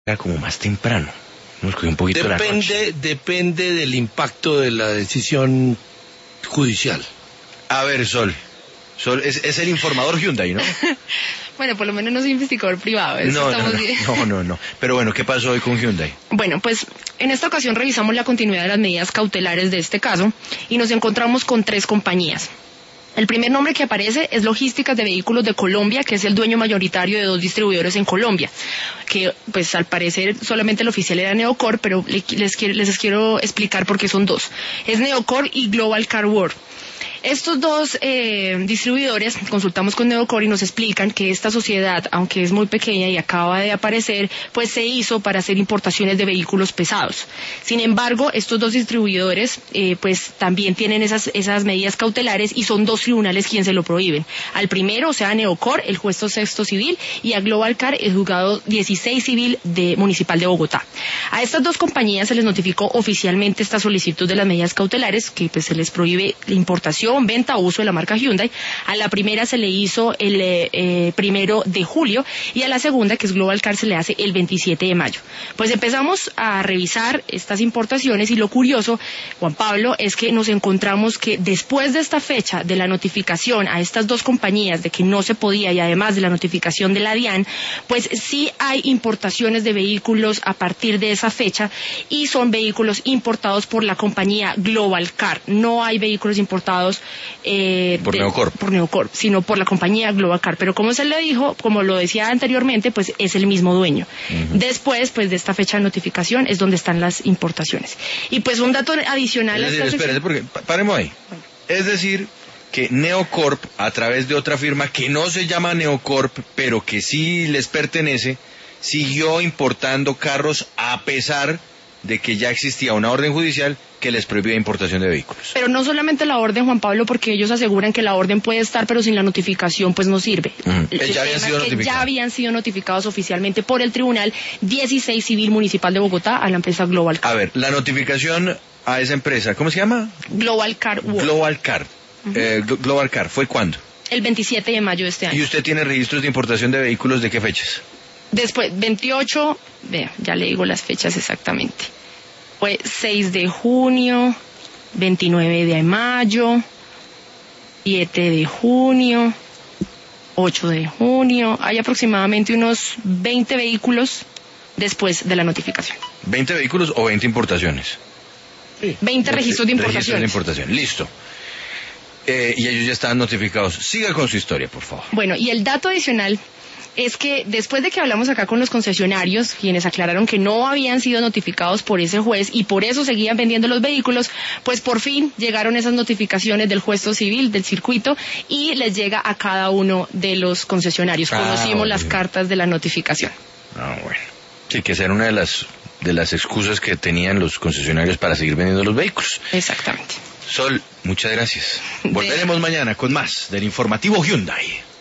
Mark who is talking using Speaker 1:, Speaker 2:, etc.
Speaker 1: era como más temprano. Nos cogió un poquito la noche.
Speaker 2: Depende del impacto de la decisión judicial.
Speaker 1: A ver, Sol es el informador Hyundai, ¿no?
Speaker 3: Bueno, por lo menos no soy investigador privado.
Speaker 1: No. Pero bueno, ¿qué pasó hoy con Hyundai?
Speaker 3: Bueno, pues en esta ocasión revisamos la continuidad de las medidas cautelares de este caso y nos encontramos con 3 compañías. El primer nombre que aparece es Logísticas de Vehículos de Colombia, que es el dueño mayoritario de 2 distribuidores en Colombia, que pues al parecer solamente el oficial era Neocor, pero les quiero explicar por qué son 2. Es Neocor y Global Car World. Estos 2 distribuidores, consultamos con Neocor y nos explican que esta sociedad, aunque es muy pequeña y acaba de aparecer, pues se hizo para hacer importaciones de vehículos pesados. Sin embargo, estos 2 distribuidores pues también tienen esas medidas cautelares y son 2 tribunales quienes se lo prohíben. Al primero, o sea, a Neocor, el juez sexto civil, y a Global Car, el juzgado 16 civil municipal de Bogotá. A estas 2 compañías se les notificó oficialmente esta solicitud de las medidas cautelares, que pues se les prohíbe la importación, venta o uso de la marca Hyundai. A la primera se le hizo el 1 de julio y a la segunda, que es Global Car, se le hace el 27 de mayo. Pues empezamos a revisar estas importaciones y lo curioso, Juan Pablo, es que nos encontramos que después de esta fecha de la notificación a estas 2 compañías de que no se podía y además de la notificación de la DIAN, pues sí hay importaciones de vehículos a partir de esa fecha y son vehículos importados por la compañía Global Car. No hay vehículos importados por Neocorp, sino por la compañía Global Car. Pero como se le dijo, como lo decía anteriormente, pues es el mismo dueño. Después, pues de esta fecha de notificación es donde están las importaciones. Y pues un dato adicional...
Speaker 1: Espérate, porque paremos ahí. Bueno. Es decir, que Neocorp, a través de otra firma que no se llama Neocorp, pero que sí les pertenece, siguió importando carros a pesar de que ya existía una orden judicial que les prohibía importación de vehículos.
Speaker 3: Pero no solamente la orden, Juan Pablo, porque ellos aseguran que la orden puede estar, pero sin la notificación pues no sirve. Ya habían sido notificados oficialmente por el Tribunal 16 Civil Municipal de Bogotá a la empresa Global Car.
Speaker 1: A ver, la notificación a esa empresa, ¿cómo se llama?
Speaker 3: Global Car World.
Speaker 1: Global Car. Global Car, ¿fue cuándo?
Speaker 3: El 27 de mayo de este año.
Speaker 1: ¿Y usted tiene registros de importación de vehículos de qué fechas?
Speaker 3: Después, 28, vea, ya le digo las fechas exactamente. Fue 6 de junio, 29 de mayo, 7 de junio, 8 de junio. Hay aproximadamente unos 20 vehículos después de la notificación.
Speaker 1: ¿20 vehículos o 20 importaciones?
Speaker 3: Sí. 20 registros de importación.
Speaker 1: Listo. Y ellos ya estaban notificados. Siga con su historia, por favor.
Speaker 3: Bueno, y el dato adicional es que después de que hablamos acá con los concesionarios, quienes aclararon que no habían sido notificados por ese juez y por eso seguían vendiendo los vehículos, pues por fin llegaron esas notificaciones del juez civil, del circuito, y les llega a cada uno de los concesionarios. Conocimos las cartas de la notificación.
Speaker 1: Bueno. Sí, que esa era una de las excusas que tenían los concesionarios para seguir vendiendo los vehículos.
Speaker 3: Exactamente.
Speaker 1: Sol, muchas gracias. Volveremos mañana con más del informativo Hyundai.